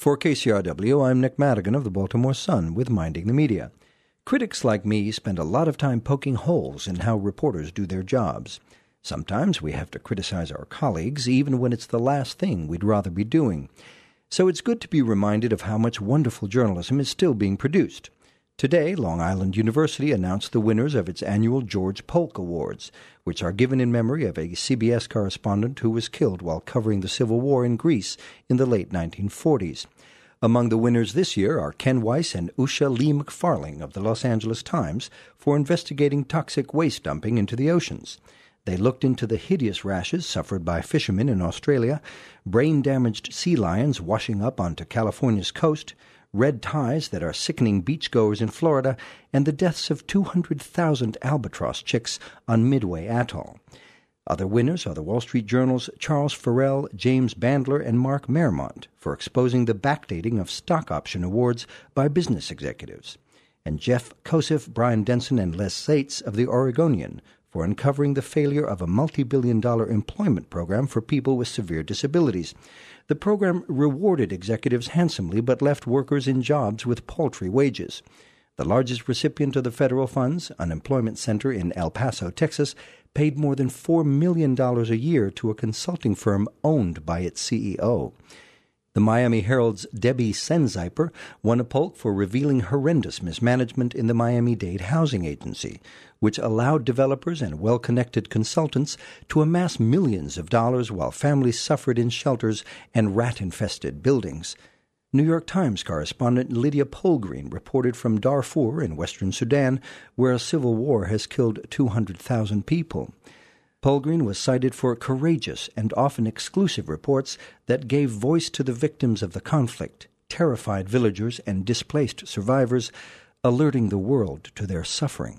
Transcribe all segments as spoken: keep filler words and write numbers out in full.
For K C R W, I'm Nick Madigan of the Baltimore Sun with Minding the Media. Critics like me spend a lot of time poking holes in how reporters do their jobs. Sometimes we have to criticize our colleagues, even when it's the last thing we'd rather be doing. So it's good to be reminded of how much wonderful journalism is still being produced. Today, Long Island University announced the winners of its annual George Polk Awards, which are given in memory of a C B S correspondent who was killed while covering the Civil War in Greece in the late nineteen forties. Among the winners this year are Ken Weiss and Usha Lee McFarling of the Los Angeles Times for investigating toxic waste dumping into the oceans. They looked into the hideous rashes suffered by fishermen in Australia, brain-damaged sea lions washing up onto California's coast, red ties that are sickening beachgoers in Florida, and the deaths of two hundred thousand albatross chicks on Midway Atoll. Other winners are the Wall Street Journal's Charles Farrell, James Bandler, and Mark Merrimont for exposing the backdating of stock option awards by business executives, and Jeff Kosif, Brian Denson, and Les Sates of The Oregonian for uncovering the failure of a multi-billion dollar employment program for people with severe disabilities. The program rewarded executives handsomely but left workers in jobs with paltry wages. The largest recipient of the federal funds, Unemployment Center in El Paso, Texas, paid more than four million dollars a year to a consulting firm owned by its C E O. The Miami Herald's Debbie Senziper won a Polk for revealing horrendous mismanagement in the Miami-Dade Housing Agency, which allowed developers and well-connected consultants to amass millions of dollars while families suffered in shelters and rat-infested buildings. New York Times correspondent Lydia Polgreen reported from Darfur in western Sudan, where a civil war has killed two hundred thousand people. Polgreen was cited for courageous and often exclusive reports that gave voice to the victims of the conflict, terrified villagers and displaced survivors, alerting the world to their suffering.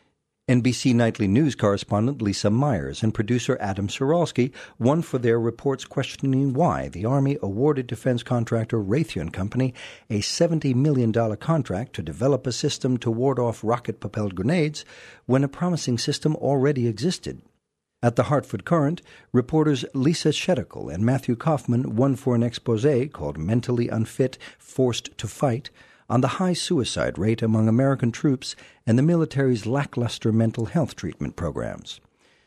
N B C Nightly News correspondent Lisa Myers and producer Adam Saralski won for their reports questioning why the Army awarded defense contractor Raytheon Company a seventy million dollars contract to develop a system to ward off rocket-propelled grenades when a promising system already existed. At the Hartford Courant, reporters Lisa Shedickle and Matthew Kaufman won for an exposé called Mentally Unfit, Forced to Fight, on the high suicide rate among American troops and the military's lackluster mental health treatment programs.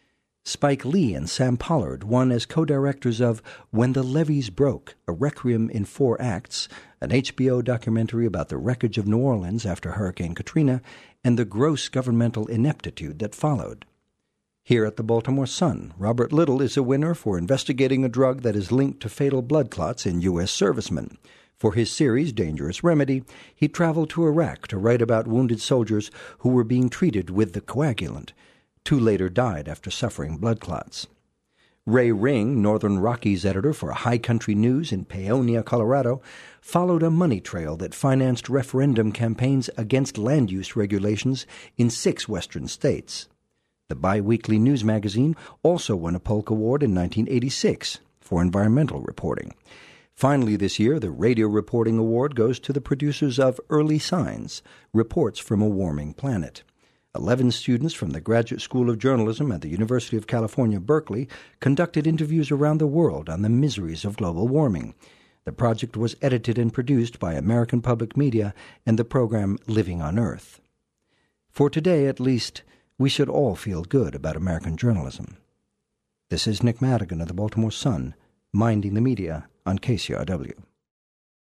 Spike Lee and Sam Pollard won as co-directors of When the Levees Broke, a Requiem in Four Acts, an H B O documentary about the wreckage of New Orleans after Hurricane Katrina, and the gross governmental ineptitude that followed. Here at the Baltimore Sun, Robert Little is a winner for investigating a drug that is linked to fatal blood clots in U S servicemen. For his series, Dangerous Remedy, he traveled to Iraq to write about wounded soldiers who were being treated with the coagulant. Two later died after suffering blood clots. Ray Ring, Northern Rockies editor for High Country News in Paonia, Colorado, followed a money trail that financed referendum campaigns against land use regulations in six western states. The biweekly news magazine also won a Polk Award in nineteen eighty-six for environmental reporting. Finally this year, the Radio Reporting Award goes to the producers of Early Signs, Reports from a Warming Planet. Eleven students from the Graduate School of Journalism at the University of California, Berkeley, conducted interviews around the world on the miseries of global warming. The project was edited and produced by American Public Media and the program Living on Earth. For today, at least, we should all feel good about American journalism. This is Nick Madigan of the Baltimore Sun, Minding the Media on K C R W.